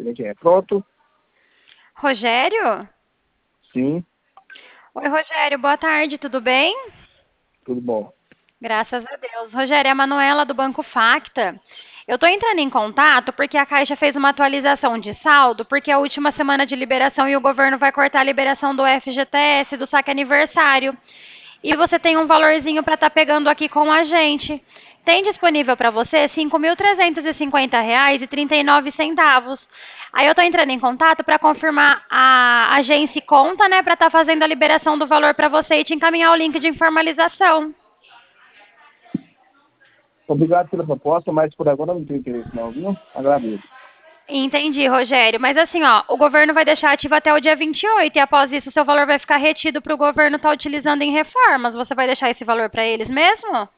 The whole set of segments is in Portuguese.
ver quem é. Pronto? Rogério? Sim, Oi, Rogério, boa tarde, tudo bem? tudo bom. Graças a Deus. Rogério, é a Manuela do Banco Facta. Eu estou entrando em contato porque a Caixa fez uma atualização de saldo, porque é a última semana de liberação e o governo vai cortar a liberação do FGTS, do saque aniversário. E você tem um valorzinho para estar pegando aqui com a gente. Tem disponível para você R$ 5.350,39. Aí eu estou entrando em contato para confirmar a agência e conta, né, para estar fazendo a liberação do valor para você e te encaminhar o link de informalização. Obrigado pela proposta, mas por agora não tenho interesse não, viu? Agradeço. Entendi, Rogério. Mas assim, ó, o governo vai deixar ativo até o dia 28 e após isso o seu valor vai ficar retido para o governo estar utilizando em reformas. Você vai deixar esse valor para eles mesmo?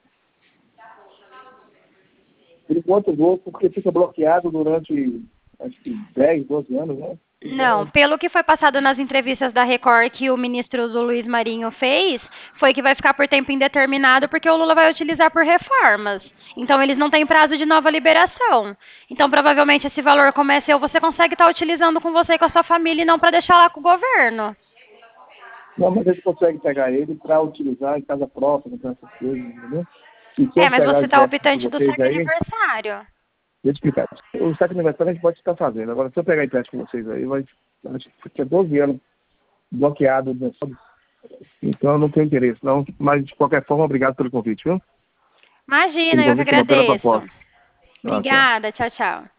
Por enquanto eu vou, porque fica bloqueado durante, acho que 10, 12 anos, né? Não, Então, pelo que foi passado nas entrevistas da Record que o ministro do Luiz Marinho fez, foi que vai ficar por tempo indeterminado porque o Lula vai utilizar por reformas. Então eles não têm prazo de nova liberação. Então provavelmente esse valor como é seu, você consegue estar utilizando com você e com a sua família e não para deixar lá com o governo. não, mas a gente consegue pegar ele para utilizar em casa própria, com essas coisas, entendeu? E se É, eu mas pegar o você está empréstimo com optante do vocês saque aí, aniversário. deixa eu explicar. O saque aniversário a gente pode estar fazendo. Agora, se eu pegar empréstimo com vocês aí, vai, acho que fica 12 anos bloqueado, né? Então eu não tenho interesse, não. Mas, de qualquer forma, obrigado pelo convite, viu? Pelo Imagina, eu que convite, não pela agradeço. proposta. Ah, tchau. Obrigada, tchau, tchau.